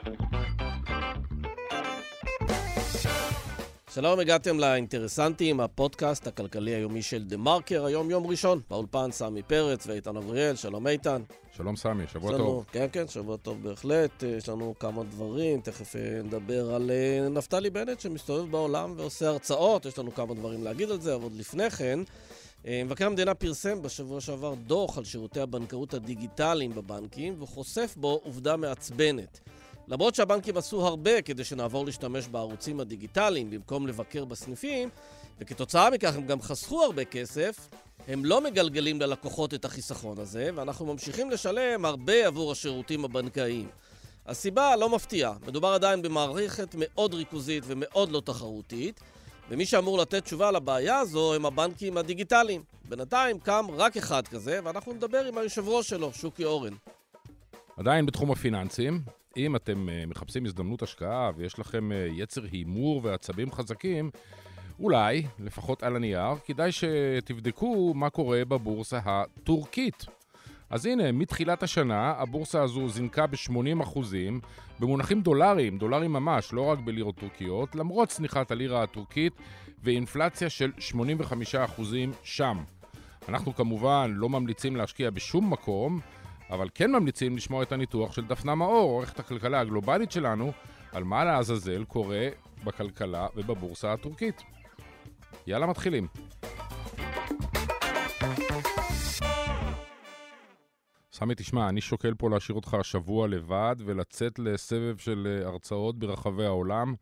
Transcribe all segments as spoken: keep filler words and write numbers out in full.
שלום, הגעתם לאינטרסנטים, הפודקאסט הכלכלי היומי של דה מרקר, היום יום ראשון, באולפן סמי פרץ ואיתן אבריאל. שלום איתן. שלום סמי, שבוע לנו, טוב. כן, כן, שבוע טוב בהחלט. יש לנו כמה דברים, תכף נדבר על נפתלי בנט שמסתובב בעולם ועושה הרצאות, יש לנו כמה דברים להגיד על זה, אבל עוד לפני כן, מבקר המדינה פרסם בשבוע שעבר דוח על שירותי הבנקאות הדיגיטליים בבנקים, וחושף בו עובדה מעצבנת. למרות שהבנקים עשו הרבה כדי שנעבור להשתמש בערוצים הדיגיטליים במקום לבקר בסניפים, וכתוצאה מכך הם גם חסכו הרבה כסף, הם לא מגלגלים ללקוחות את החיסכון הזה, ואנחנו ממשיכים לשלם הרבה עבור השירותים הבנקאיים. הסיבה לא מפתיעה, מדובר עדיין במערכת מאוד ריכוזית ומאוד לא תחרותית, ומי שאמור לתת תשובה לבעיה הזו הם הבנקים הדיגיטליים. בינתיים קם רק אחד כזה, ואנחנו נדבר עם היושב ראש שלו, שוקי אורן. עדיין בתחום הפיננסים, אם אתם מחפשים הזדמנות השקעה ויש לכם יצר הימור ועצבים חזקים, אולי, לפחות על הנייר, כדאי שתבדקו מה קורה בבורסה הטורקית. אז הנה, מתחילת השנה, הבורסה הזו זינקה ב-שמונים אחוזים, במונחים דולרים, דולרים ממש, לא רק בלירות טורקיות, למרות צניחת הלירה הטורקית ואינפלציה של שמונים וחמישה אחוזים שם. אנחנו כמובן לא ממליצים להשקיע בשום מקום, אבל כן ממליצים לשמוע את הניתוח של דפנה מאור, עורכת הכלכלה הגלובלית שלנו, על מה לעזאזל קורה בכלכלה ובבורסה הטורקית. יאללה, מתחילים. סמי, תשמע, אני שוקל פה להשאיר אותך שבוע לבד ולצאת לסבב של הרצאות ברחבי העולם.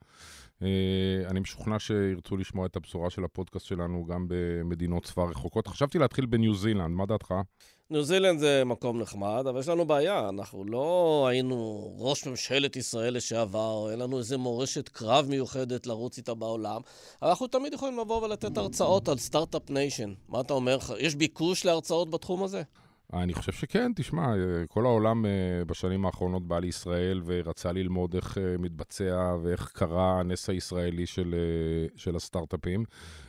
אני משוכנע שירצו לשמוע את הבשורה של הפודקאסט שלנו גם במדינות צבא רחוקות. חשבתי להתחיל בניו זילנד, מה דעתך? ניו זילנד זה מקום נחמד, אבל יש לנו בעיה. אנחנו לא היינו ראש ממשלת ישראל לשעבר, אין לנו איזה מורשת קרב מיוחדת לרוץ איתה בעולם. אנחנו תמיד יכולים לבוא ולתת הרצאות על סטארט-אפ ניישן. מה אתה אומר? יש ביקוש להרצאות בתחום הזה? אני חושב שכן, תשמע, כל העולם בשנים האחרונות בא לישראל ורצה ללמוד איך מתבצע ואיך קרה הנס הישראלי של, של הסטארט-אפים.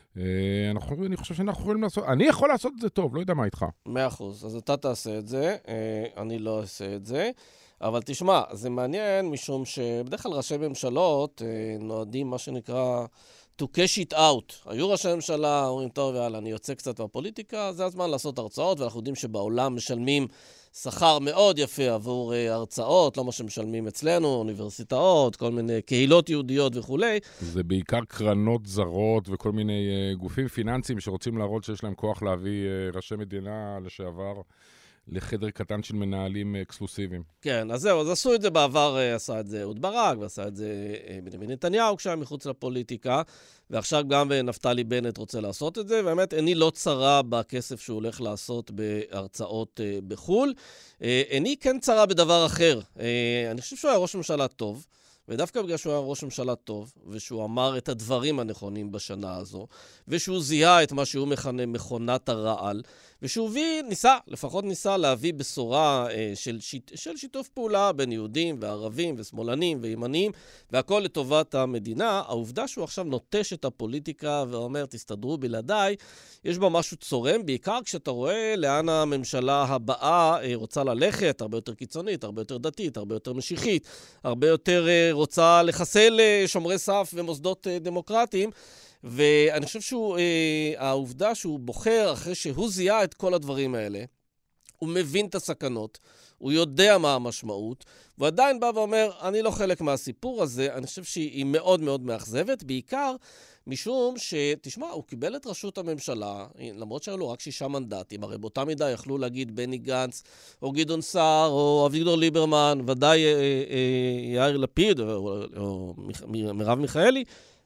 אנחנו, אני חושב שאנחנו יכולים לעשות, אני יכול לעשות את זה טוב, לא יודע מה איתך. מאה אחוז, אז אתה תעשה את זה, אני לא אעשה את זה. אבל תשמע, זה מעניין משום שבדרך כלל ראשי ממשלות נועדים מה שנקרא to cash it out. היו ראשי ממשלה, אומרים, טוב, יאללה, אני יוצא קצת מהפוליטיקה, זה הזמן לעשות הרצאות, ואנחנו יודעים שבעולם משלמים שכר מאוד יפה עבור הרצאות, לא מה שמשלמים אצלנו, אוניברסיטאות, כל מיני קהילות יהודיות וכו'. זה בעיקר קרנות זרות וכל מיני גופים פיננסיים שרוצים להראות שיש להם כוח להביא ראשי מדינה לשעבר לחדר קטן של מנהלים אקסקלוסיביים. כן, אז זהו, אז עשו את זה בעבר, עשה את זה אהוד ברק, ועשה את זה בנימין נתניהו כשהיה מחוץ לפוליטיקה, ועכשיו גם נפתלי בנט רוצה לעשות את זה, ובאמת איני לא צרה בכסף שהוא הולך לעשות בהרצאות בחול. איני כן צרה בדבר אחר. אני חושב שהוא היה ראש ממשלה טוב, ודווקא בגלל שהוא היה ראש ממשלה טוב, ושהוא אמר את הדברים הנכונים בשנה הזו, ושהוא זיהה את מה שהוא מכנה מכונת הרעל, ושהוא הביא, ניסה, לפחות ניסה להביא בשורה אה, של, שיט, של שיתוף פעולה בין יהודים וערבים ושמאלנים וימניים, והכל לטובת המדינה. העובדה שהוא עכשיו נוטש את הפוליטיקה ואומר, תסתדרו בלעדיי, יש בה משהו צורם, בעיקר כשאתה רואה לאן הממשלה הבאה אה, רוצה ללכת, הרבה יותר קיצונית, הרבה יותר דתית, הרבה יותר משיחית, הרבה יותר אה, רוצה לחסל אה, שומרי סף ומוסדות אה, דמוקרטיים, ואני חושב שהעובדה שהוא בוחר אחרי שהוא זיהה את כל הדברים האלה, הוא מבין את הסכנות, הוא יודע מה המשמעות, והוא עדיין בא ואומר, אני לא חלק מהסיפור הזה, אני חושב שהיא מאוד מאוד מאכזבת, בעיקר משום שתשמע, הוא קיבל את ראשות הממשלה, למרות שהיו לו רק שישה מנדטים, הרי באותה מידה יכלו להגיד בני גנץ, או גדעון סער, או אביגדור ליברמן, ודאי אה, אה, יאיר לפיד, או, או, או מרב מיכאלי,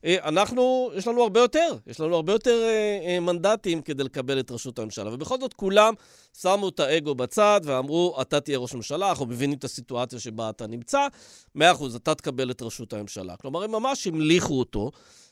אנחנו, יש לנו הרבה יותר, יש לנו הרבה יותר אה, אה, מנדטים כדי לקבל את ראשות הממשלה, ובכל זאת כולם שמו את האגו בצד ואמרו, אתה תהיה ראש הממשלה, אנחנו מבינים את הסיטואציה שבה אתה נמצא, מאה אחוז, אתה תקבל את ראשות הממשלה. כלומר, הם ממש המליכו אותו,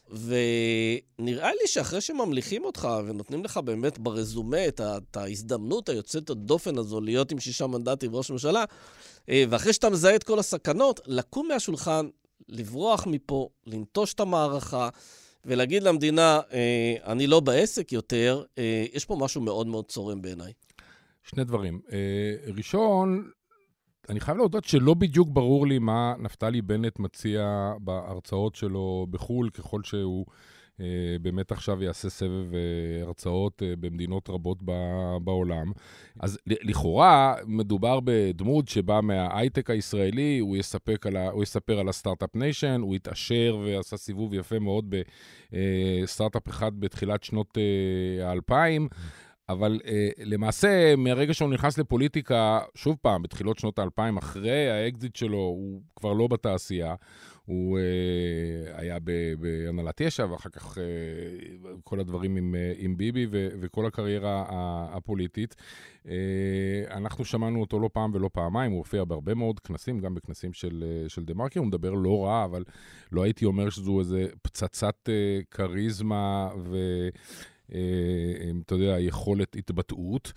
ונראה לי שאחרי שממליכים אותך ונותנים לך באמת ברזומה את, ה, את ההזדמנות היוצאת הדופן הזו להיות עם שישה מנדטים ראש הממשלה, אה, ואחרי שאתה מזהה את כל הסכנות, לקום מהשולחן, לברוח מפה, לנטוש את המערכה, ולהגיד למדינה, אה, אני לא בעסק יותר, אה, יש פה משהו מאוד מאוד צורם בעיניי. שני דברים. אה, ראשון, אני חייב להודות שלא בדיוק ברור לי מה נפתלי בנט מציע בהרצאות שלו בחול, ככל שהוא uh, באמת עכשיו יעשה סבב uh, הרצאות uh, במדינות רבות ב- בעולם. אז לכאורה מדובר בדמות שבא מההייטק הישראלי, הוא יספק על ה- הוא יספר על הסטארט-אפ ניישן, הוא התעשר ועשה סיבוב יפה מאוד בסטארט-אפ אחד בתחילת שנות uh, האלפיים, אבל אה, למעשה, מהרגע שהוא נכנס לפוליטיקה, שוב פעם, בתחילות שנות האלפיים, אחרי האקזיט שלו, הוא כבר לא בתעשייה, הוא אה, היה בהנהלת יש"ע, ואחר כך אה, כל הדברים עם, אה, עם ביבי, ו, וכל הקריירה הפוליטית. אה, אנחנו שמענו אותו לא פעם ולא פעמיים, הוא הופיע בהרבה מאוד כנסים, גם בכנסים של, של דה-מרקר, הוא מדבר לא רע, אבל לא הייתי אומר שזו איזה פצצת אה, קריזמה ו... אתה יודע, יכולת התבטאות.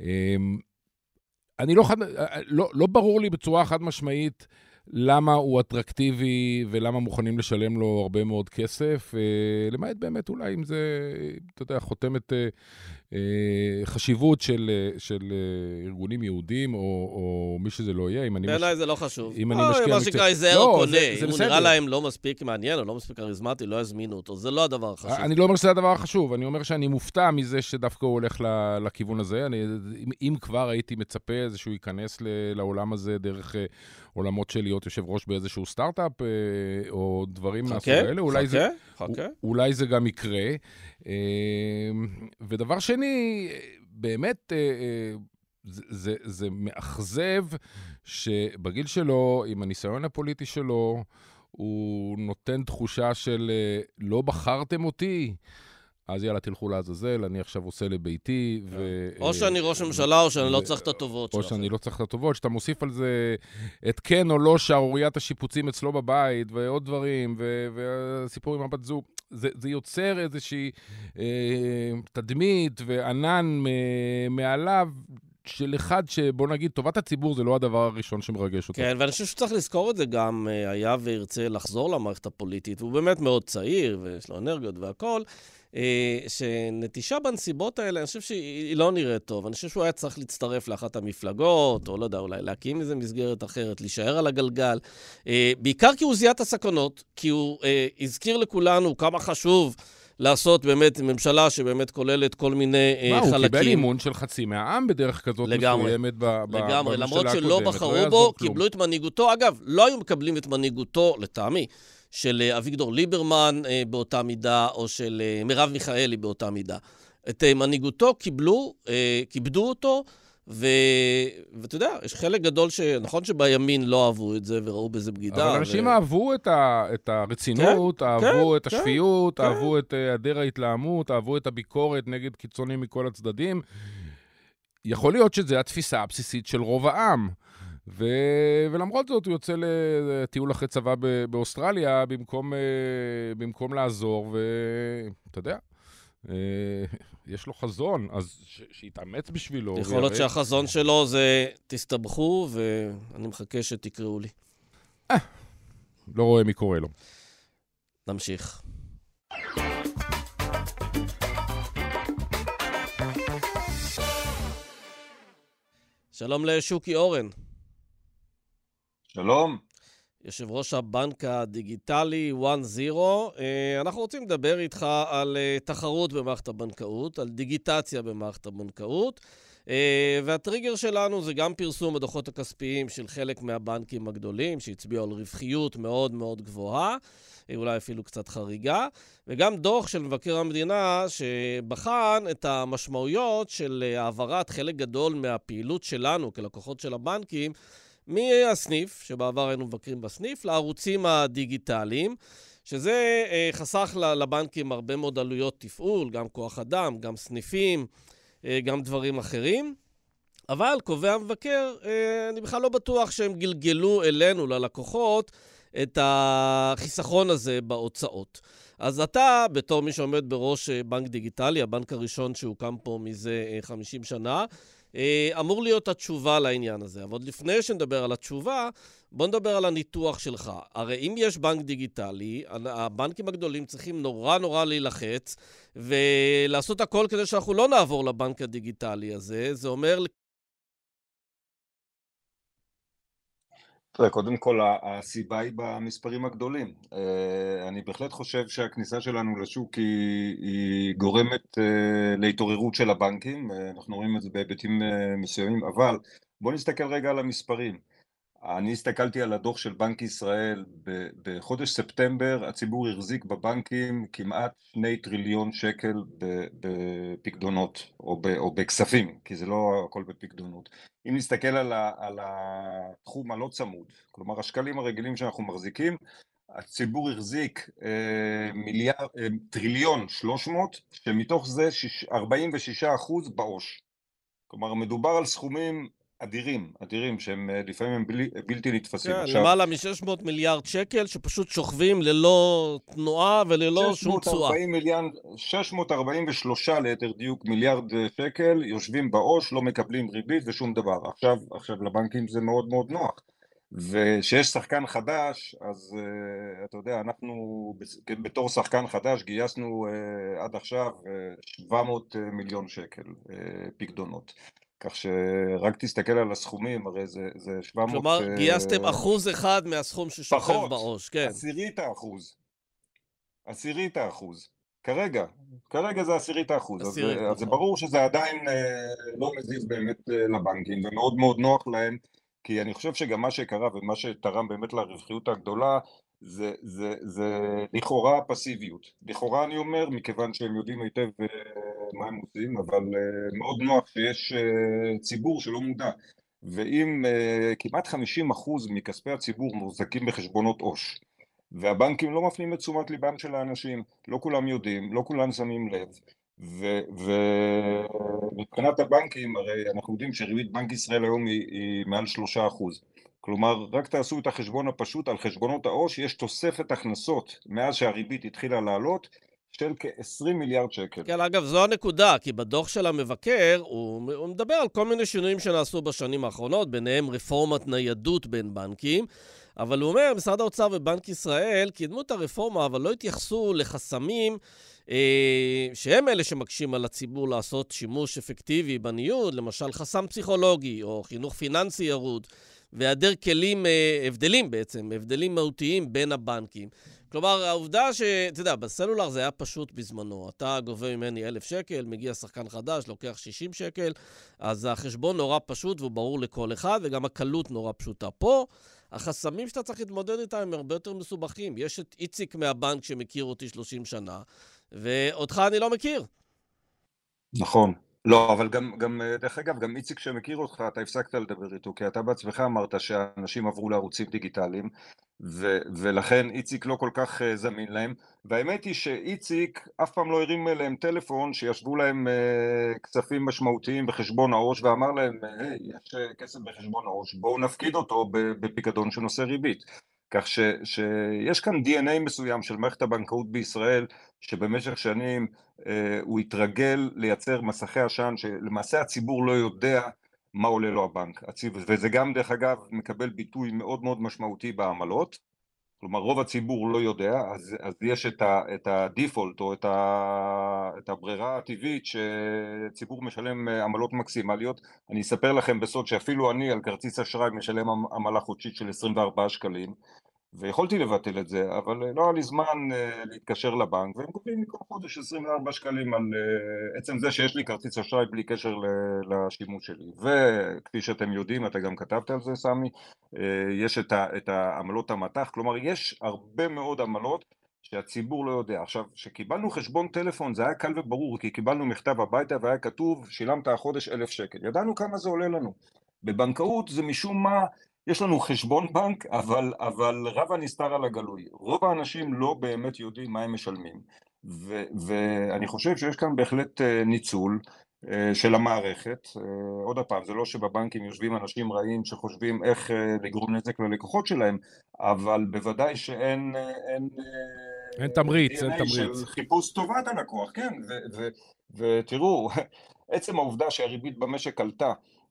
אני לא, חד, לא, לא ברור לי בצורה חד משמעית למה הוא אטרקטיבי ולמה מוכנים לשלם לו הרבה מאוד כסף, למעט באמת אולי אם זה, אתה יודע, חותמת חשיבות של, של ארגונים יהודים, או, או מי שזה לא יהיה. בעיניי זה לא חשוב. אם אני משקיע... מה שקרה, איזהר או קונה. אם הוא נראה להם לא מספיק מעניין, או לא מספיק כריזמטי, לא יזמינו אותו. זה לא הדבר החשוב. אני לא אומר שזה הדבר החשוב, אני אומר שאני מופתע מזה שדווקא הוא הולך לכיוון הזה. אני, אם כבר הייתי מצפה שהוא ייכנס לעולם הזה דרך עולמות של להיות יושב ראש באיזשהו סטארט-אפ, או דברים מהסוג האלה. אולי זה, אולי זה גם יקרה. ודבר שני, באמת, זה, זה, זה מאכזב שבגיל שלו, עם הניסיון הפוליטי שלו, הוא נותן תחושה של לא בחרתם אותי, אז יאללה, תלכו לעזאזל, אני עכשיו עושה לביתי. ו... או שאני ראש הממשלה, או שאני ו... לא צריך את הטובות או שלכם. שאני לא צריך את הטובות, שאתה מוסיף על זה את כן או לא שערוריית השיפוצים אצלו בבית, ועוד דברים, ו... והסיפור עם הבת זוג. זה, זה יוצר איזושהי אה, תדמית וענן מעליו, של אחד שבוא נגיד, טובת הציבור זה לא הדבר הראשון שמרגש אותו. כן, ואני חושב שצריך לזכור את זה גם, היה וירצה לחזור למערכת הפוליטית, והוא באמת מאוד צעיר, ויש לו אנרגיות והכל, שנטישה בנסיבות האלה, אני חושב שהיא לא נראית טוב. אני חושב שהוא היה צריך להצטרף לאחת המפלגות, או לא יודע, אולי להקים איזו מסגרת אחרת, להישאר על הגלגל. בעיקר כי הוא זיהה את הסכנות, כי הוא הזכיר לכולנו כמה חשוב לעשות באמת ממשלה שבאמת כוללת כל מיני מה, חלקים. מה, הוא קיבל אימון של חצי מהעם בדרך כזאת לגמרי, מסוימת בממשלה הקודמת. לגמרי, למרות שלא בחרו בו, קיבלו את מנהיגותו. אגב, לא היו מקבלים את מנהיגותו, לטעמי, של אביגדור ליברמן באותה מידה, או של מרב מיכאלי באותה מידה. את מנהיגותו קיבלו, כיבדו אותו, ו... ואתה יודע, יש חלק גדול ש... נכון שבימין לא אהבו את זה וראו בזה בגידה. אבל אנשים ו... אהבו את, ה... את הרצינות, כן, אהבו כן, את השפיות, כן, אהבו כן. את היעדר ההתלהמות, אהבו את הביקורת נגד קיצונים מכל הצדדים. יכול להיות שזה התפיסה הבסיסית של רוב העם. ו... ולמרות זאת הוא יוצא לטיול אחרי צבא ב... באוסטרליה במקום, במקום לעזור, ואתה יודע, יש לו חזון, אז ש... שיתאמץ בשבילו. יכול להיות שהחזון שלו זה תסתבכו, ואני מחכה שתקראו לי. אה, לא רואה מי קורא לו. נמשיך. שלום לשוקי אורן. שלום. יושב ראש הבנק הדיגיטלי וואן זירו. אנחנו רוצים לדבר איתך על תחרות במערכת הבנקאות, על דיגיטציה במערכת הבנקאות, והטריגר שלנו זה גם פרסום הדוחות הכספיים של חלק מהבנקים הגדולים, שהצביעו על רווחיות מאוד מאוד גבוהה, אולי אפילו קצת חריגה, וגם דוח של מבקר המדינה שבחן את המשמעויות של העברת חלק גדול מהפעילות שלנו כלקוחות של הבנקים, מהסניף, שבעבר היינו מבקרים בסניף, לערוצים הדיגיטליים, שזה חסך לבנקים הרבה מאוד עלויות תפעול, גם כוח אדם, גם סניפים, גם דברים אחרים. אבל קובע המבקר, אני בכלל לא בטוח שהם גלגלו אלינו, ללקוחות, את החיסכון הזה בהוצאות. אז אתה, בתור מי שעומד בראש בנק דיגיטלי, הבנק הראשון שהוקם פה מזה חמישים שנה, אמור להיות התשובה לעניין הזה. אבל עוד לפני שנדבר על התשובה, בוא נדבר על הניתוח שלך. הרי אם יש בנק דיגיטלי, הבנקים הגדולים צריכים נורא נורא להילחץ, ולעשות הכל כדי שאנחנו לא נעבור לבנק הדיגיטלי הזה. זה אומר תראה, קודם כל, הסיבה היא במספרים הגדולים. אני בהחלט חושב שהכניסה שלנו לשוק היא, היא גורמת להתעוררות של הבנקים, אנחנו רואים את זה בהיבטים מסוימים, אבל בואו נסתכל רגע על המספרים. אני הסתכלתי על הדוח של בנק ישראל, בחודש ספטמבר הציבור החזיק בבנקים כמעט שני טריליון שקל בפקדונות או, או בכספים, כי זה לא הכל בפקדונות. אם נסתכל על, ה, על התחום הלא צמוד, כלומר השקלים הרגילים שאנחנו מחזיקים, הציבור החזיק אה, מיליאר, אה, טריליון שלוש מאות, שמתוך זה ארבעים ושישה אחוז בעו"ש. כלומר מדובר על סכומים אדירים, אדירים, שהם לפעמים הם בלי, בלתי נתפסים. כן, עכשיו, למעלה מ-שש מאות מיליארד שקל, שפשוט שוכבים ללא תנועה וללא שום תשואה. שש מאות ארבעים ושלושה ליתר דיוק מיליארד שקל, יושבים בעו"ש, לא מקבלים ריבית ושום דבר. עכשיו, עכשיו לבנקים זה מאוד מאוד נוח. ושיש שחקן חדש, אז uh, אתה יודע, אנחנו בתור שחקן חדש גייסנו uh, עד עכשיו uh, שבע מאות מיליון שקל uh, פקדונות. כך שרק תסתכל על הסכומים, הרי זה, זה שבע מאות... כלומר, גייסתם אחוז אחד מהסכום ששוכב בעו"ש, כן. פחות, עשירית האחוז. עשירית האחוז. כרגע, כרגע זה עשירית האחוז. עשירית, אז, נכון. אז זה ברור שזה עדיין אה, לא מזיז באמת אה, לבנקים, ומאוד מאוד נוח להם, כי אני חושב שגם מה שקרה ומה שתרם באמת לרווחיות הגדולה, זה, זה, זה לכאורה פסיביות. לכאורה אני אומר, מכיוון שהם יודעים היטב אה, מה הם עושים, אבל אה, מאוד נוח שיש אה, ציבור שלא מודע. ואם אה, כמעט חמישים אחוז מכספי הציבור מוחזקים בחשבונות עו"ש, והבנקים לא מפנים את תשומת ליבם של האנשים, לא כולם יודעים, לא כולם שמים לב, ומבחינת הבנקים, הרי אנחנו יודעים שריבית בנק ישראל היום היא, היא מעל שלושה אחוז. כלומר, רק תעשו את החשבון הפשוט, על חשבונות העו"ש יש תוספת הכנסות מאז שהריבית התחילה לעלות, של כ-עשרים מיליארד שקל. כן, אגב, זו הנקודה, כי בדוח של המבקר הוא, הוא מדבר על כל מיני שינויים שנעשו בשנים האחרונות, ביניהם רפורמת ניידות בין בנקים, אבל הוא אומר, משרד האוצר ובנק ישראל קידמו את הרפורמה, אבל לא התייחסו לחסמים אה, שהם אלה שמקשים על הציבור לעשות שימוש אפקטיבי בניוד, למשל חסם פסיכולוגי או חינוך פיננסי ירוד, והיעדר כלים, אה, הבדלים בעצם, הבדלים מהותיים בין הבנקים. כלומר, העובדה ש... אתה יודע, בסלולר זה היה פשוט בזמנו. אתה גובה ממני אלף שקל, מגיע שחקן חדש, לוקח שישים שקל, אז החשבון נורא פשוט והוא ברור לכל אחד, וגם הקלות נורא פשוטה. פה, החסמים שאתה צריך להתמודד איתם הם הרבה יותר מסובכים. יש את איציק מהבנק שמכיר אותי שלושים שנה, ואותך אני לא מכיר. נכון. לא, אבל גם, גם, דרך אגב, גם איציק שמכיר אותך, אתה הפסקת לדבר איתו, כי אתה בעצמך אמרת שאנשים עברו לערוצים דיגיטליים, ו, ולכן איציק לא כל כך uh, זמין להם, והאמת היא שאיציק אף פעם לא הרים להם טלפון, שישבו להם uh, כספים משמעותיים בחשבון העו"ש, ואמר להם, היי, יש uh, כסף בחשבון העו"ש, בואו נפקיד אותו בפיקדון שנושא ריבית. כך ש, שיש כאן די אן איי מסוים של מערכת הבנקאות בישראל, שבמשך שנים אה, הוא התרגל לייצר מסכי עשן, שלמעשה הציבור לא יודע מה עולה לו הבנק. וזה גם דרך אגב מקבל ביטוי מאוד מאוד משמעותי בעמלות, כלומר רוב הציבור לא יודע, אז, אז יש את, ה, את הדיפולט או את, ה, את הברירה הטבעית שציבור משלם עמלות מקסימליות. אני אספר לכם בסוד שאפילו אני על כרטיס אשראי משלם עמלה חודשית של עשרים וארבעה שקלים, ויכולתי לבטל את זה, אבל לא היה לי זמן uh, להתקשר לבנק, והם קובעים לי כל חודש עשרים וארבעה שקלים על uh, עצם זה שיש לי כרטיס אשראי בלי קשר ל- לשימוש שלי. וכפי שאתם יודעים, אתה גם כתבת על זה, סמי, uh, יש את, ה- את העמלות המתח, כלומר יש הרבה מאוד עמלות שהציבור לא יודע. עכשיו, שקיבלנו חשבון טלפון זה היה קל וברור, כי קיבלנו מכתב הביתה והיה כתוב, שילמת החודש אלף שקל. ידענו כמה זה עולה לנו. בבנקאות זה משום מה, יש לנו חשבון בנק, אבל, אבל רב הנסתר על הגלוי. רוב האנשים לא באמת יודעים מה הם משלמים. ו, ואני חושב שיש כאן בהחלט ניצול של המערכת. עוד פעם, זה לא שבבנקים יושבים אנשים רעים שחושבים איך לגרום נזק ללקוחות שלהם, אבל בוודאי שאין... אין, אין תמריץ, אין תמריץ. של חיפוש טובת הלקוח, כן. ו, ו, ותראו, עצם העובדה שהריבית במשק עלתה,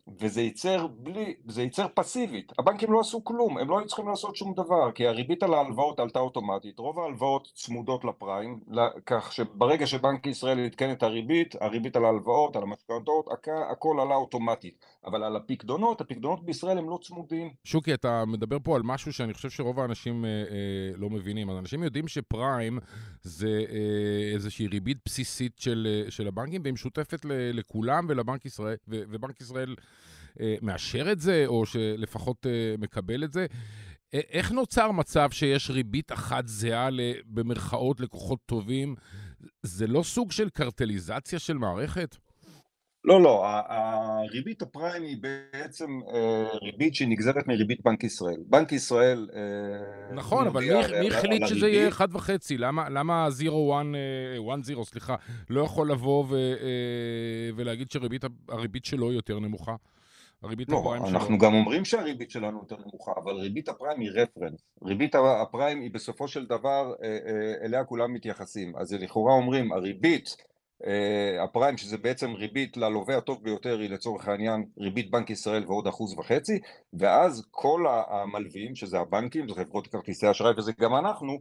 וזה ייצר בלי, זה ייצר פסיבית. הבנקים לא עשו כלום, הם לא היו צריכים לעשות שום דבר, כי הריבית על ההלוואות עלתה אוטומטית, רוב ההלוואות צמודות לפריים, כך שברגע שבנק ישראל עדכן את הריבית, הריבית על ההלוואות, על המשכנתאות, הכל עלה אוטומטית. אבל על הפקדונות, הפקדונות בישראל הם לא צמודים. שוקי, אתה מדבר פה על משהו שאני חושב שרוב האנשים אה, אה, לא מבינים. אז אנשים יודעים שפריים זה אה, איזושהי ריבית בסיסית של, של הבנקים, והיא משותפת לכולם ולבנק ישראל, ו, ובנק ישראל אה, מאשר את זה, או שלפחות אה, מקבל את זה. אה, איך נוצר מצב שיש ריבית אחת זהה במרכאות לקוחות טובים? זה לא סוג של קרטליזציה של מערכת? לא, לא, הריבית הפריים היא בעצם ריבית שהיא נגזרת מריבית בנק ישראל. בנק ישראל... נכון, אבל מי החליט שזה יהיה אחד וחצי? למה זירו, סליחה, לא יכול לבוא ולהגיד שהריבית שלו יותר נמוכה? לא, אנחנו גם אומרים שהריבית שלנו יותר נמוכה, אבל ריבית הפריים היא רפרנס. ריבית הפריים היא בסופו של דבר, אליה כולם מתייחסים. אז לכאורה אומרים, הריבית... הפריים, שזה בעצם ריבית ללווה הטוב ביותר, היא לצורך העניין ריבית בנק ישראל ועוד אחוז וחצי, ואז כל המלווים, שזה הבנקים, זה חברות כרטיסי אשראי וזה גם אנחנו,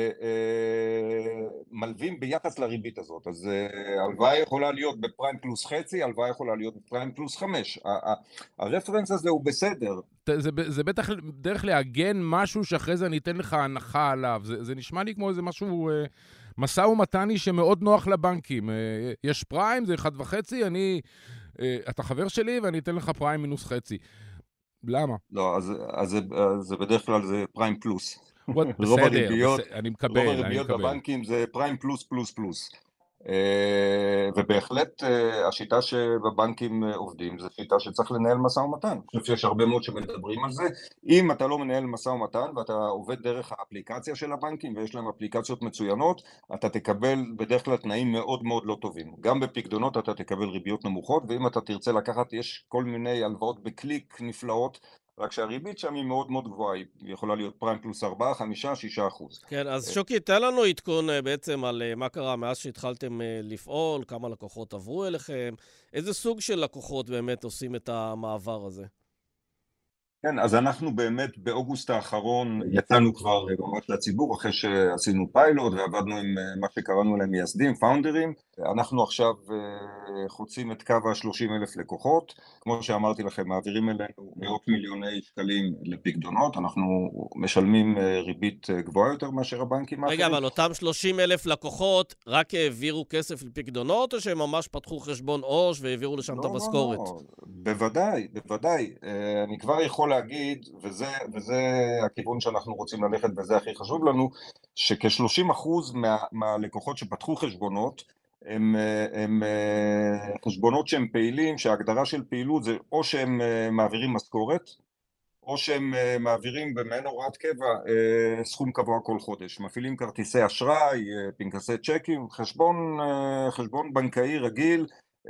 מלווים ביחס לריבית הזאת. אז הלוואה יכולה להיות בפריים פלוס חצי, הלוואה יכולה להיות בפריים פלוס חמש. הרפרנס הזה הוא בסדר. זה, זה בטח דרך להגן משהו שאחרי זה אני אתן לך הנחה עליו. זה, זה נשמע לי כמו איזה משהו... מסע ומתני שמאוד נוח לבנקים. יש פריים, זה אחד וחצי, אני, אתה חבר שלי ואני אתן לך פריים מינוס חצי. למה? לא, אז, אז, אז זה בדרך כלל זה פריים פלוס. בסדר, בסדר, אני מקבל. רוב הריביות בבנקים זה פריים פלוס פלוס פלוס. ובהחלט השיטה שבבנקים עובדים זו שיטה שצריך לנהל מסע ומתן. אני חושב שיש הרבה מאוד שמדברים על זה. אם אתה לא מנהל מסע ומתן ואתה עובד דרך האפליקציה של הבנקים ויש להם אפליקציות מצוינות, אתה תקבל בדרך כלל תנאים מאוד מאוד לא טובים. גם בפקדונות אתה תקבל ריביות נמוכות, ואם אתה תרצה לקחת, יש כל מיני הלוואות בקליק נפלאות, רק שהריבית שם היא מאוד מאוד גבוהה, היא יכולה להיות פריים פלוס ארבעה, חמישה, שישה אחוז. כן, אז שוקי, תן לנו עדכון בעצם על מה קרה מאז שהתחלתם לפעול, כמה לקוחות עברו אליכם, איזה סוג של לקוחות באמת עושים את המעבר הזה? כן, אז אנחנו באמת באוגוסט האחרון יצאנו כבר ממש לציבור אחרי שעשינו פיילוט ועבדנו עם מה שקראנו להם מייסדים, פאונדרים. אנחנו עכשיו חוצים את קו ה-שלושים אלף לקוחות. כמו שאמרתי לכם, מעבירים אלינו מאות מיליוני שקלים לפקדונות. אנחנו משלמים ריבית גבוהה יותר מאשר הבנקים האחרים. רגע, אבל אותם שלושים אלף לקוחות רק העבירו כסף לפקדונות, או שהם ממש פתחו חשבון עו"ש והעבירו לשם לא, את המשכורת? לא, לא. בוודאי, בוודאי. אני כבר יכול להגיד, וזה, וזה הכיוון שאנחנו רוצים ללכת, וזה הכי חשוב לנו, שכ-שלושים אחוז מה, מהלקוחות שפתחו חשבונות, הם, הם חשבונות שהם פעילים, שההגדרה של פעילות זה או שהם מעבירים משכורת, או שהם מעבירים במעין הוראת קבע סכום קבוע כל חודש. מפעילים כרטיסי אשראי, פנקסי צ'קים, חשבון, חשבון בנקאי רגיל,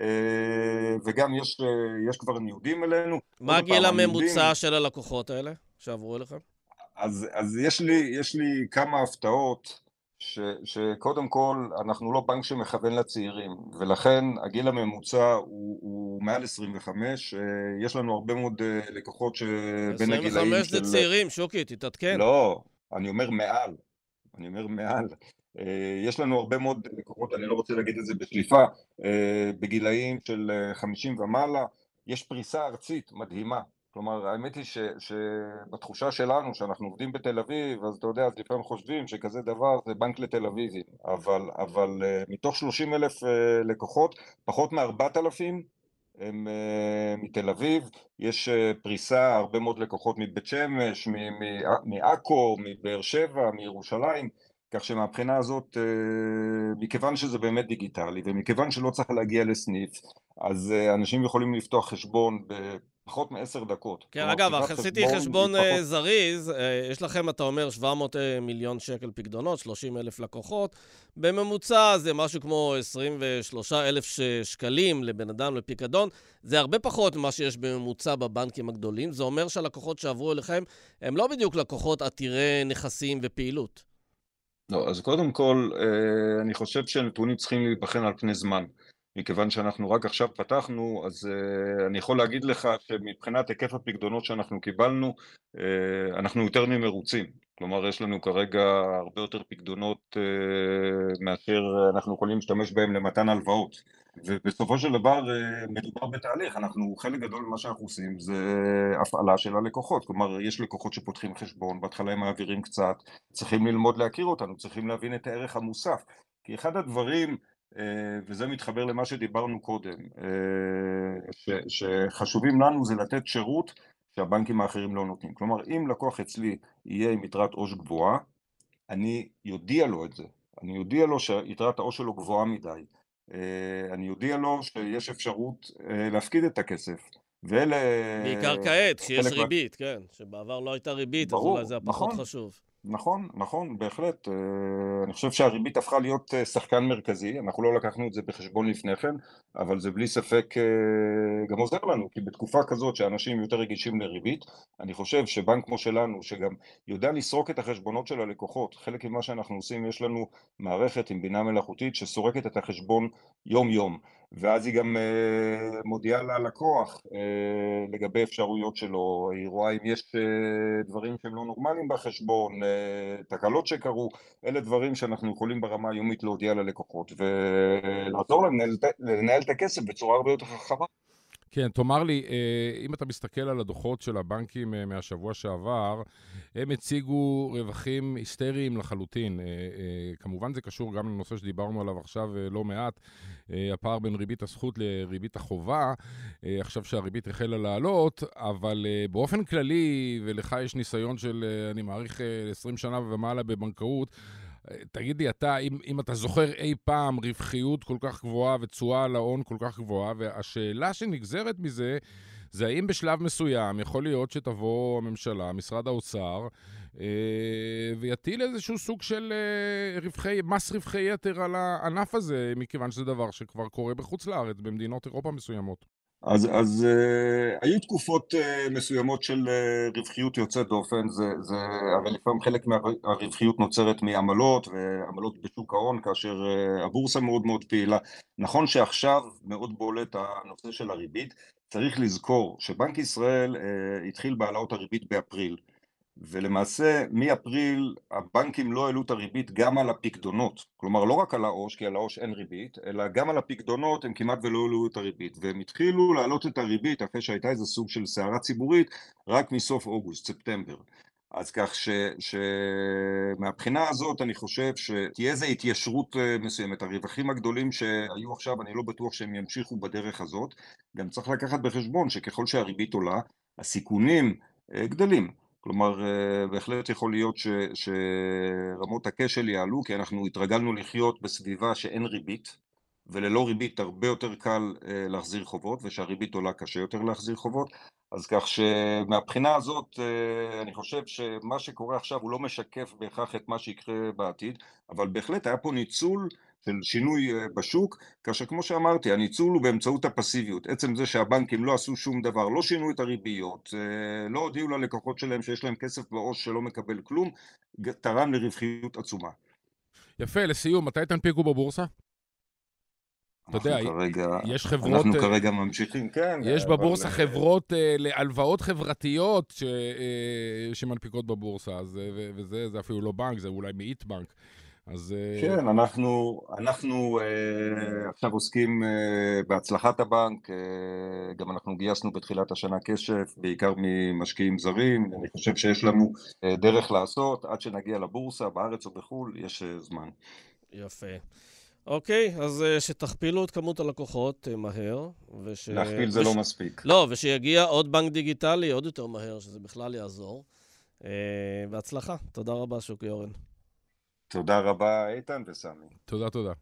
וגם יש, יש כבר ניודים אלינו. מה הגיל הממוצע של הלקוחות האלה שעברו אליכם? אז, אז יש לי, יש לי כמה הפתעות, ש, שקודם כל אנחנו לא בנק שמכוון לצעירים, ולכן הגיל הממוצע הוא, הוא מעל עשרים וחמש. יש לנו הרבה מאוד לקוחות שבין הגילאים של... עשרים וחמש זה צעירים, שוקי, תתעדכן. לא, אני אומר מעל. אני אומר מעל. יש לנו הרבה מאוד לקוחות, אני לא רוצה להגיד את זה בשליפה, בגילאים של חמישים ומעלה. יש פריסה ארצית מדהימה. כלומר, האמת היא ש, שבתחושה שלנו, שאנחנו עובדים בתל אביב, אז אתה יודע, אז לפעמים חושבים שכזה דבר זה בנק לתל אביבים. אבל, אבל מתוך שלושים אלף לקוחות, פחות מ-ארבעת אלפים הם מתל אביב. יש פריסה, הרבה מאוד לקוחות מבית שמש, מעכו, מבאר שבע, מירושלים. כך שמהבחינה הזאת, מכיוון שזה באמת דיגיטלי, ומכיוון שלא צריך להגיע לסניף, אז אנשים יכולים לפתוח חשבון בפחות מעשר דקות. כן, אגב, עשיתי חשבון זריז, יש לכם, אתה אומר, שבע מאות מיליון שקל פקדונות, שלושים אלף לקוחות, בממוצע זה משהו כמו עשרים ושלושה אלף שקלים לבן אדם לפיקדון, זה הרבה פחות ממה שיש בממוצע בבנקים הגדולים, זה אומר שהלקוחות שעברו אליכם, הם לא בדיוק לקוחות עתירי נכסים ופעילות. לא, אז קודם כל, אני חושב שהנתונים צריכים להיבחן על פני זמן. מכיוון שאנחנו רק עכשיו פתחנו, אז uh, אני יכול להגיד לך שמבחינת היקף הפקדונות שאנחנו קיבלנו, uh, אנחנו יותר ממרוצים. כלומר, יש לנו כרגע הרבה יותר פקדונות uh, מאשר אנחנו יכולים להשתמש בהם למתן הלוואות. ובסופו של דבר uh, מדובר בתהליך, אנחנו, חלק גדול ממה שאנחנו עושים זה הפעלה של הלקוחות. כלומר, יש לקוחות שפותחים חשבון, בהתחלה הם מעבירים קצת, צריכים ללמוד להכיר אותנו, צריכים להבין את הערך המוסף. כי אחד הדברים, וזה מתחבר למה שדיברנו קודם, ש, שחשובים לנו זה לתת שירות שהבנקים האחרים לא נותנים. כלומר, אם לקוח אצלי יהיה עם יתרת עו"ש גבוהה, אני יודיע לו את זה. אני יודיע לו שיתרת העו"ש שלו גבוהה מדי. אני יודיע לו שיש אפשרות להפקיד את הכסף. ואלה... בעיקר כעת, כשיש ריבית, כן. שבעבר לא הייתה ריבית, אז אולי זה הפחות חשוב. נכון, נכון, בהחלט. אני חושב שהריבית הפכה להיות שחקן מרכזי, אנחנו לא לקחנו את זה בחשבון לפני כן, אבל זה בלי ספק גם עוזר לנו, כי בתקופה כזאת שאנשים יותר רגישים לריבית, אני חושב שבנק כמו שלנו, שגם יודע לסרוק את החשבונות של הלקוחות, חלק ממה שאנחנו עושים, יש לנו מערכת עם בינה מלאכותית שסורקת את החשבון יום יום, ואז היא גם מודיעה ללקוח לגבי אפשרויות שלו, היא רואה אם יש דברים שהם לא נורמליים בחשבון, תקלות שקרו, אלה דברים שאנחנו יכולים ברמה היומית להודיע ללקוחות ולעזור להם לנהל, לנהל את הכסף בצורה הרבה יותר חכמה. כן, תאמר לי, אם אתה מסתכל על הדוחות של הבנקים מהשבוע שעבר, הם הציגו רווחים היסטריים לחלוטין. כמובן זה קשור גם לנושא שדיברנו עליו עכשיו לא מעט, הפער בין ריבית הזכות לריבית החובה, עכשיו שהריבית החלה לעלות, אבל באופן כללי, ולך יש ניסיון של, אני מעריך עשרים שנה ומעלה בבנקאות, תגיד לי, אתה, אם, אם אתה זוכר אי פעם רווחיות כל כך גבוהה ותשואה על ההון כל כך גבוהה, והשאלה שנגזרת מזה, זה האם בשלב מסוים יכול להיות שתבוא הממשלה, משרד האוצר, אה, ויטיל איזשהו סוג של אה, רווחי, מס רווחי יתר על הענף הזה, מכיוון שזה דבר שכבר קורה בחוץ לארץ, במדינות אירופה מסוימות. אז, אז uh, היו תקופות uh, מסוימות של uh, רווחיות יוצאת דופן, זה, זה, אבל לפעמים חלק מהרווחיות נוצרת מעמלות, ועמלות בשוק ההון, כאשר uh, הבורסה מאוד מאוד פעילה. נכון שעכשיו מאוד בולט הנושא של הריבית, צריך לזכור שבנק ישראל uh, התחיל בהעלאות הריבית באפריל, ולמעשה מאפריל הבנקים לא העלו את הריבית גם על הפקדונות, כלומר לא רק על העו"ש, כי על העו"ש אין ריבית, אלא גם על הפקדונות הם כמעט ולא העלו את הריבית, והם התחילו להעלות את הריבית אחרי שהייתה איזה סוג של סערה ציבורית רק מסוף אוגוסט, ספטמבר. אז כך ש, שמהבחינה הזאת אני חושב שתהיה איזו התיישרות מסוימת. הרווחים הגדולים שהיו עכשיו, אני לא בטוח שהם ימשיכו בדרך הזאת. גם צריך לקחת בחשבון שככל שהריבית עולה, הסיכונים גדלים. כלומר, בהחלט יכול להיות ש, שרמות הכשל יעלו, כי אנחנו התרגלנו לחיות בסביבה שאין ריבית, וללא ריבית הרבה יותר קל להחזיר חובות, ושהריבית עולה קשה יותר להחזיר חובות. אז כך שמהבחינה הזאת אני חושב שמה שקורה עכשיו הוא לא משקף בהכרח את מה שיקרה בעתיד, אבל בהחלט היה פה ניצול של שינוי בשוק, כאשר כמו שאמרתי, הניצול הוא באמצעות הפסיביות. עצם זה שהבנקים לא עשו שום דבר, לא שינו את הריביות, לא הודיעו ללקוחות שלהם שיש להם כסף בעו"ש שלא מקבל כלום, תרם לרווחיות עצומה. יפה, לסיום, מתי תנפיקו בבורסה? אתה יודע, יש חברות... אנחנו כרגע ממשיכים, כן. יש בבורסה חברות להלוואות חברתיות שמנפיקות בבורסה, וזה אפילו לא בנק, זה אולי מאית בנק. כן, אנחנו, אנחנו עכשיו עוסקים בהצלחת הבנק, גם אנחנו גייסנו בתחילת השנה כסף, בעיקר ממשקיעים זרים, אני חושב שיש לנו דרך לעשות, עד שנגיע לבורסה, בארץ או בחול, יש זמן. יפה. אוקיי, אז שתכפילו את כמות הלקוחות מהר. וש... להכפיל זה וש... לא מספיק. לא, ושיגיע עוד בנק דיגיטלי עוד יותר מהר, שזה בכלל יעזור. בהצלחה. תודה רבה, שוקי אורן. תודה רבה, איתן וסמי. תודה, תודה.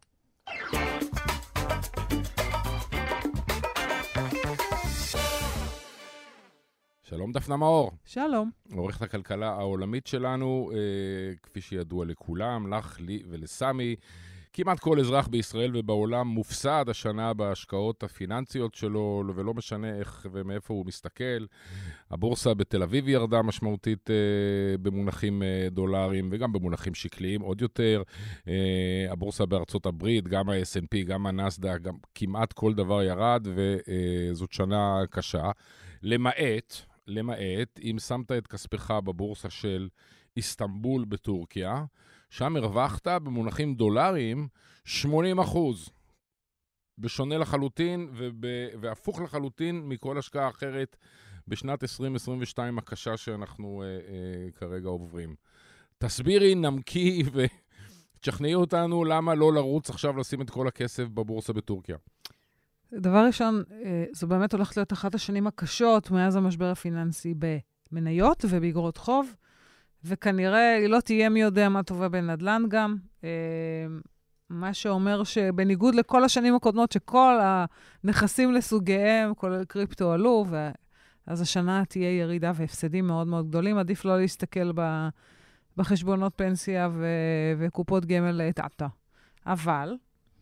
שלום דפנה מאור. שלום. עורכת הכלכלה העולמית שלנו, אה, כפי שידוע לכולם, לך, לי ולסמי. כמעט כל אזרח בישראל ובעולם מופסד השנה בהשקעות הפיננסיות שלו, ולא משנה איך ומאיפה הוא מסתכל. הבורסה בתל אביב ירדה משמעותית אה, במונחים אה, דולרים, וגם במונחים שקליים עוד יותר. אה, הבורסה בארצות הברית, גם ה-אס אנד פי, גם הנסדק, גם כמעט כל דבר ירד, וזאת שנה קשה. למעט, למעט, אם שמת את כספך בבורסה של איסטנבול בטורקיה, שם הרווחת במונחים דולריים שמונים אחוז. בשונה לחלוטין וב... והפוך לחלוטין מכל השקעה אחרת בשנת עשרים עשרים ושתיים הקשה שאנחנו אה, אה, כרגע עוברים. תסבירי, נמקי ותשכנעי אותנו למה לא לרוץ עכשיו לשים את כל הכסף בבורסה בטורקיה. דבר ראשון, זו באמת הולכת להיות אחת השנים הקשות מאז המשבר הפיננסי במניות ובאגרות חוב, וכנראה היא לא תהיה מי יודע מה טובה בנדל"ן גם, מה שאומר שבניגוד לכל השנים הקודמות, שכל הנכסים לסוגיהם, כולל קריפטו עלו, אז השנה תהיה ירידה והפסדים מאוד מאוד גדולים, עדיף לא להסתכל בחשבונות פנסיה וקופות גמל לטאטה. אבל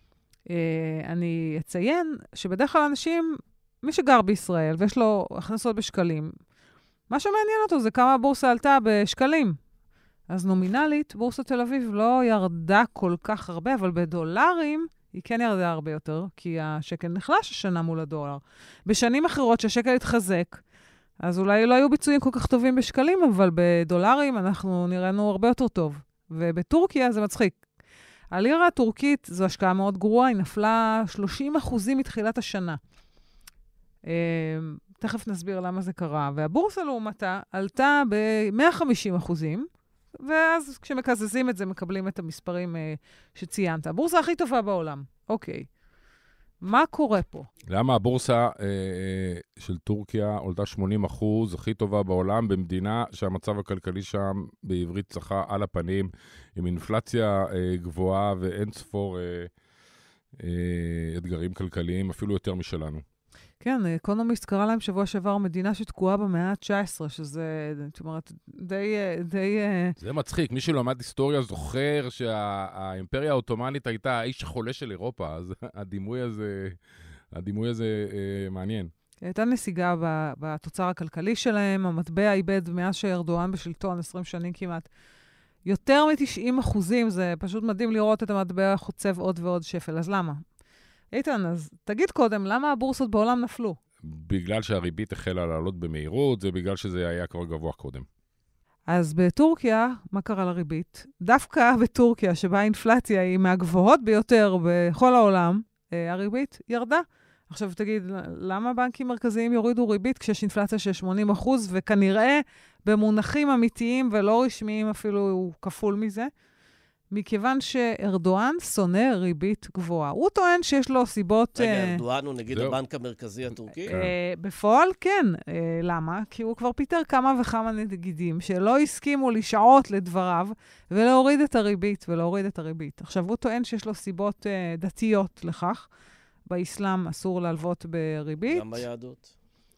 אני אציין שבדרך כלל אנשים, מי שגר בישראל ויש לו הכנסות בשקלים, מה שמעניין אותו זה כמה הבורסה עלתה בשקלים. אז נומינלית, בורסת תל אביב לא ירדה כל כך הרבה, אבל בדולרים היא כן ירדה הרבה יותר, כי השקל נחלש השנה מול הדולר. בשנים אחרות שהשקל התחזק, אז אולי לא היו ביצועים כל כך טובים בשקלים, אבל בדולרים אנחנו נראינו הרבה יותר טוב. ובטורקיה זה מצחיק. הלירה הטורקית זו השקעה מאוד גרועה, היא נפלה שלושים אחוזים מתחילת השנה. תכף נסביר למה זה קרה. והבורסה לעומתה עלתה ב-מאה וחמישים אחוזים, ואז כשמקזזים את זה מקבלים את המספרים שציינת. הבורסה הכי טובה בעולם. אוקיי. מה קורה פה? למה הבורסה אה, של טורקיה עולתה שמונים אחוז, הכי טובה בעולם, במדינה שהמצב הכלכלי שם בעברית צחה על הפנים, עם אינפלציה אה, גבוהה ואין ספור אה, אה, אתגרים כלכליים, אפילו יותר משלנו. כן, אקונומיסט קרא להם שבוע שעבר מדינה שתקועה במאה ה-תשע עשרה, שזה, זאת אומרת, די... די זה מצחיק, מי שלמד היסטוריה זוכר שהאימפריה האוטומנית הייתה האיש החולה של אירופה, אז הדימוי הזה, הדימוי הזה אה, מעניין. הייתה נסיגה בתוצר הכלכלי שלהם, המטבע איבד מאז שארדואן בשלטון, עשרים שנים כמעט. יותר מ-תשעים אחוזים, זה פשוט מדהים לראות את המטבע חוצב עוד ועוד שפל, אז למה? איתן, אז תגיד קודם, למה הבורסות בעולם נפלו? בגלל שהריבית החלה לעלות במהירות, זה בגלל שזה היה כבר גבוה קודם. אז בטורקיה, מה קרה לריבית? דווקא בטורקיה, שבה האינפלציה היא מהגבוהות ביותר בכל העולם, הריבית ירדה. עכשיו תגיד, למה בנקים מרכזיים יורידו ריבית כשיש אינפלציה של שמונים אחוז, וכנראה במונחים אמיתיים ולא רשמיים אפילו הוא כפול מזה? מכיוון שארדואן שונא ריבית גבוהה. הוא טוען שיש לו סיבות... רגע, ארדואן הוא נגיד הבנק המרכזי הטורקי? בפועל כן. למה? כי הוא כבר פיטר כמה וכמה נגידים שלא הסכימו לשעות לדבריו ולהוריד את הריבית ולהוריד את הריבית. עכשיו, הוא טוען שיש לו סיבות דתיות לכך. באסלאם אסור להלוות בריבית. גם ביהדות.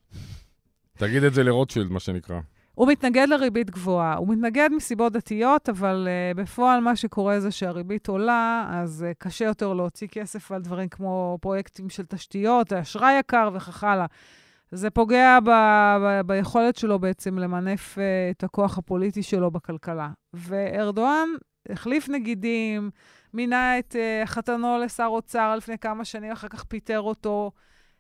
תגיד את זה לרוטשילד, מה שנקרא. הוא מתנגד לריבית גבוהה. הוא מתנגד מסיבות דתיות, אבל uh, בפועל מה שקורה זה שהריבית עולה, אז uh, קשה יותר להוציא כסף על דברים כמו פרויקטים של תשתיות, אשראי יקר וכך הלאה. זה פוגע ב- ב- ביכולת שלו בעצם למנף uh, את הכוח הפוליטי שלו בכלכלה. וארדואן החליף נגידים, מינה את uh, חתנו לשר אוצר לפני כמה שנים, אחר כך פיטר אותו,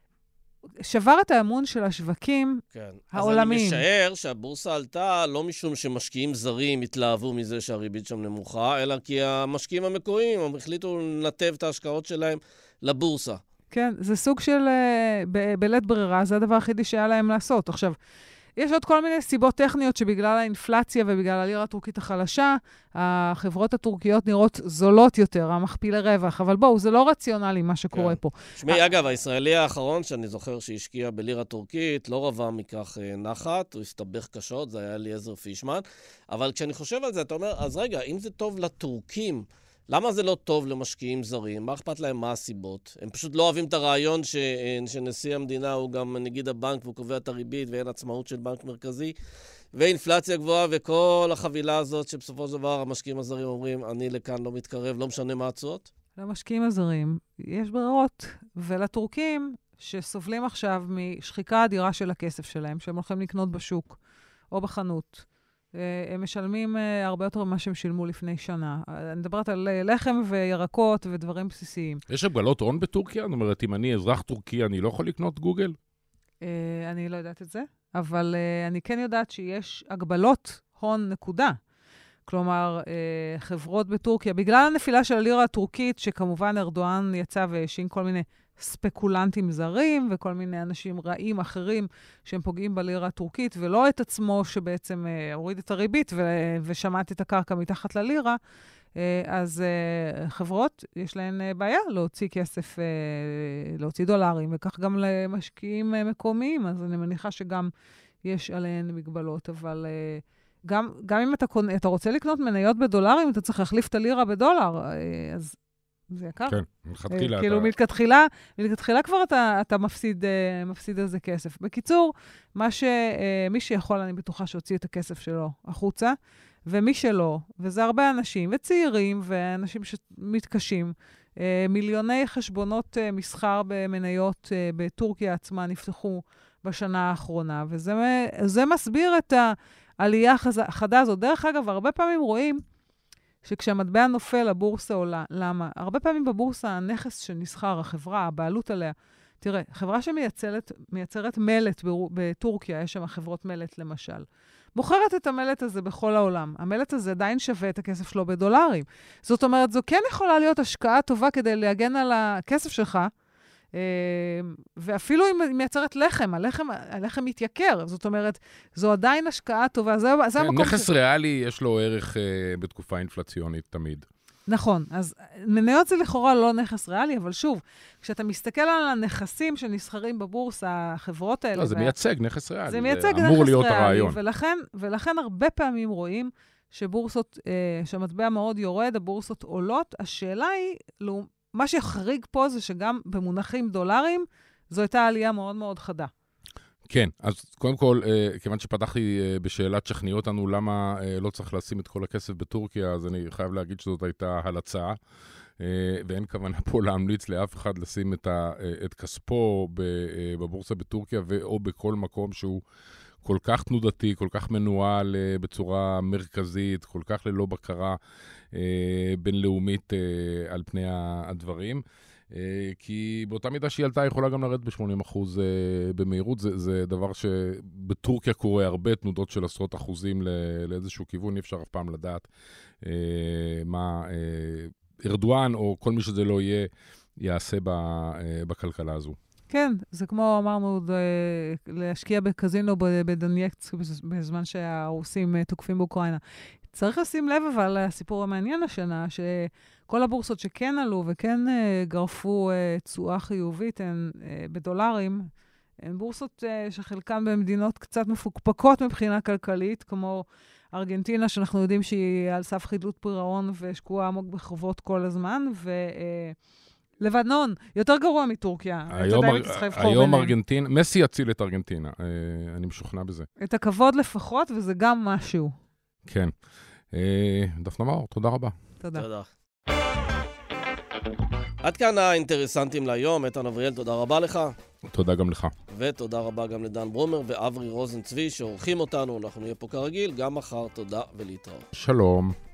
שבר את האמון של השווקים כן. העולמיים. אז אני משער שהבורסה עלתה לא משום שמשקיעים זרים התלהבו מזה שהריבית שם נמוכה, אלא כי המשקיעים המקוריים הם החליטו לנתב את ההשקעות שלהם לבורסה. כן, זה סוג של ב- בלית ברירה, זה הדבר הכי שהיה להם לעשות. עכשיו, יש עוד כל מיני סיבות טכניות שבגלל האינפלציה ובגלל הלירה הטורקית החלשה, החברות הטורקיות נראות זולות יותר, המכפילי רווח, אבל בואו, זה לא רציונלי מה שקורה פה. שמי, אגב, הישראלי האחרון שאני זוכר שהשקיע בלירה טורקית, לא רבה מכך נחת, הוא הסתבך קשות, זה היה אליעזר פישמן, אבל כשאני חושב על זה, אתה אומר, אז רגע, אם זה טוב לטורקים, למה זה לא טוב למשקיעים זרים? מה אכפת להם? מה הסיבות? הם פשוט לא אוהבים את הרעיון ש... שנשיא המדינה הוא גם נגיד הבנק והוא קובע את הריבית ואין עצמאות של בנק מרכזי ואינפלציה גבוהה וכל החבילה הזאת שבסופו של דבר המשקיעים הזרים אומרים אני לכאן לא מתקרב, לא משנה מה התשואות? למשקיעים הזרים יש ברירות, ולטורקים שסובלים עכשיו משחיקה אדירה של הכסף שלהם, שהם הולכים לקנות בשוק או בחנות, הם משלמים הרבה יותר ממה שהם שילמו לפני שנה. אני מדברת על לחם וירקות ודברים בסיסיים. יש הגבלות הון בטורקיה? זאת אומרת, אם אני אזרח טורקי, אני לא יכול לקנות גוגל? אני לא יודעת את זה, אבל אני כן יודעת שיש הגבלות הון נקודה. כלומר, חברות בטורקיה, בגלל הנפילה של הלירה הטורקית, שכמובן ארדואן יצא והשין כל מיני ספקולנטים זרים, וכל מיני אנשים רעים אחרים שהם פוגעים בלירה הטורקית, ולא את עצמו שבעצם הוריד את הריבית ו- ושמט את הקרקע מתחת ללירה, אז חברות, יש להן בעיה להוציא כסף, להוציא דולרים, וכך גם למשקיעים מקומיים, אז אני מניחה שגם יש עליהן מגבלות, אבל גם, גם אם אתה, קונה, אתה רוצה לקנות מניות בדולרים, אתה צריך להחליף את הלירה בדולר, אז זה יקר. כן, מלכתחילה. כאילו, מלכתחילה, מלכתחילה כבר אתה, אתה מפסיד, מפסיד על זה כסף. בקיצור, מה ש, מי שיכול, אני בטוחה שהוציא את הכסף שלו החוצה, ומי שלא, וזה הרבה אנשים, וצעירים, ואנשים שמתקשים, מיליוני חשבונות מסחר במניות בטורקיה עצמה נפתחו בשנה האחרונה, וזה זה מסביר את העלייה החדה הזאת. דרך אגב, הרבה פעמים רואים שכשהמטבע נופל, הבורסה עולה. למה? הרבה פעמים בבורסה, הנכס שנסחר, החברה, הבעלות עליה, תראה, חברה שמייצרת מלט בטורקיה, יש שם חברות מלט למשל, מוכרת את המלט הזה בכל העולם. המלט הזה עדיין שווה את הכסף שלו בדולרים. זאת אומרת, זו כן יכולה להיות השקעה טובה כדי להגן על הכסף שלך, ואפילו אם היא מייצרת לחם, הלחם, הלחם מתייקר. זאת אומרת, זו עדיין השקעה טובה. זה, זה המקום נכס ש... ריאלי יש לו ערך uh, בתקופה אינפלציונית תמיד. נכון. אז מניות זה לכאורה לא נכס ריאלי, אבל שוב, כשאתה מסתכל על הנכסים שנסחרים בבורסה, החברות האלה... לא, זה מייצג נכס ריאלי. זה מייצג נכס אמור להיות ריאלי, הרעיון. ולכן, ולכן הרבה פעמים רואים שבורסות, אה, שהמטבע מאוד יורד, הבורסות עולות. השאלה היא, לא, מה שחריג פה זה שגם במונחים דולרים, זו הייתה עלייה מאוד מאוד חדה. כן, אז קודם כל, כיוון שפתחתי בשאלת שכנעי אותנו למה לא צריך לשים את כל הכסף בטורקיה, אז אני חייב להגיד שזאת הייתה הלצה, ואין כוונה פה להמליץ לאף אחד לשים את, ה, את כספו בבורסה בטורקיה, או בכל מקום שהוא כל כך תנודתי, כל כך מנוהל בצורה מרכזית, כל כך ללא בקרה בינלאומית על פני הדברים. כי באותה מידה שהיא עלתה, יכולה גם לרדת ב-שמונים אחוז במהירות. זה, זה דבר שבטורקיה קורה הרבה תנודות של עשרות אחוזים לאיזשהו כיוון. אי אפשר אף פעם לדעת מה ארדואן או כל מי שזה לא יהיה יעשה בכלכלה הזו. כן, זה כמו אמרנו, להשקיע בקזינו בדונייצק בזמן שהרוסים תוקפים באוקראינה. צריך לשים לב אבל הסיפור המעניין השנה, שכל הבורסות שכן עלו וכן גרפו תשואה חיובית הן בדולרים, הן בורסות שחלקן במדינות קצת מפוקפקות מבחינה כלכלית, כמו ארגנטינה, שאנחנו יודעים שהיא על סף חדלות פירעון ושקועה עמוק בחובות כל הזמן, ו... לבנון, יותר גרוע מטורקיה. היום, היום ארגנטינה, מסי יציל את ארגנטינה, אני משוכנע בזה. את הכבוד לפחות, וזה גם משהו. כן. דפנה מאור, תודה רבה. תודה. תודה. עד כאן האינטרסנטים להיום. איתן אבריאל, תודה רבה לך. תודה גם לך. ותודה רבה גם לדן ברומר ואברי רוזנצבי שעורכים אותנו. אנחנו נהיה פה כרגיל, גם מחר. תודה ולהתראות. שלום.